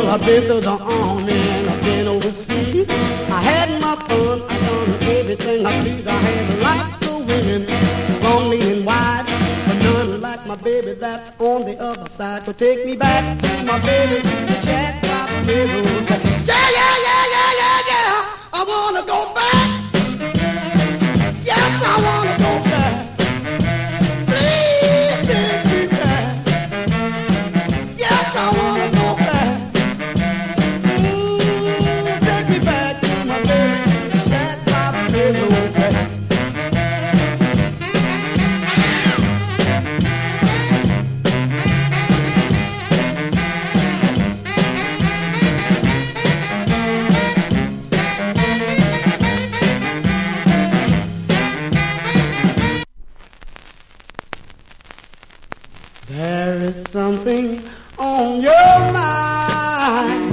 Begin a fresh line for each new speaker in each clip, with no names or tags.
I've been to the army and I've been overseas. I had my fun, I done everything I please. I had lots of women, lonely and wide, but none like my baby that's on the other side. So take me back to my baby, the shack by the railroad. Yeah, yeah, yeah, yeah, yeah, yeah. I wanna go back. Yes, I wanna go back. Please take me back. Yes, I wanna go back. Take me back to my baby, the shack by the railroad. There is something on your mind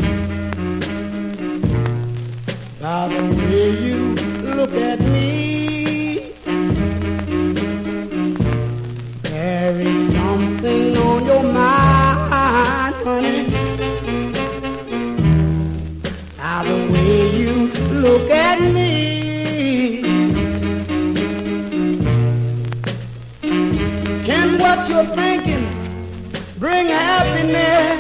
by the way you look at me. There is something on your mind, honey, by the way you look at me. Can what you're thinking bring happiness,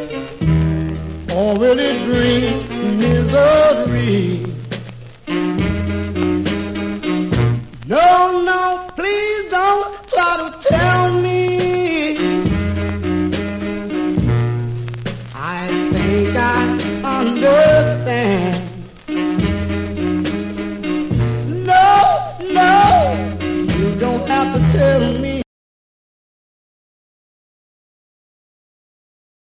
or will it bring misery? No, no, please don't try to tell me. I think I understand. No, no, you don't have to tell me.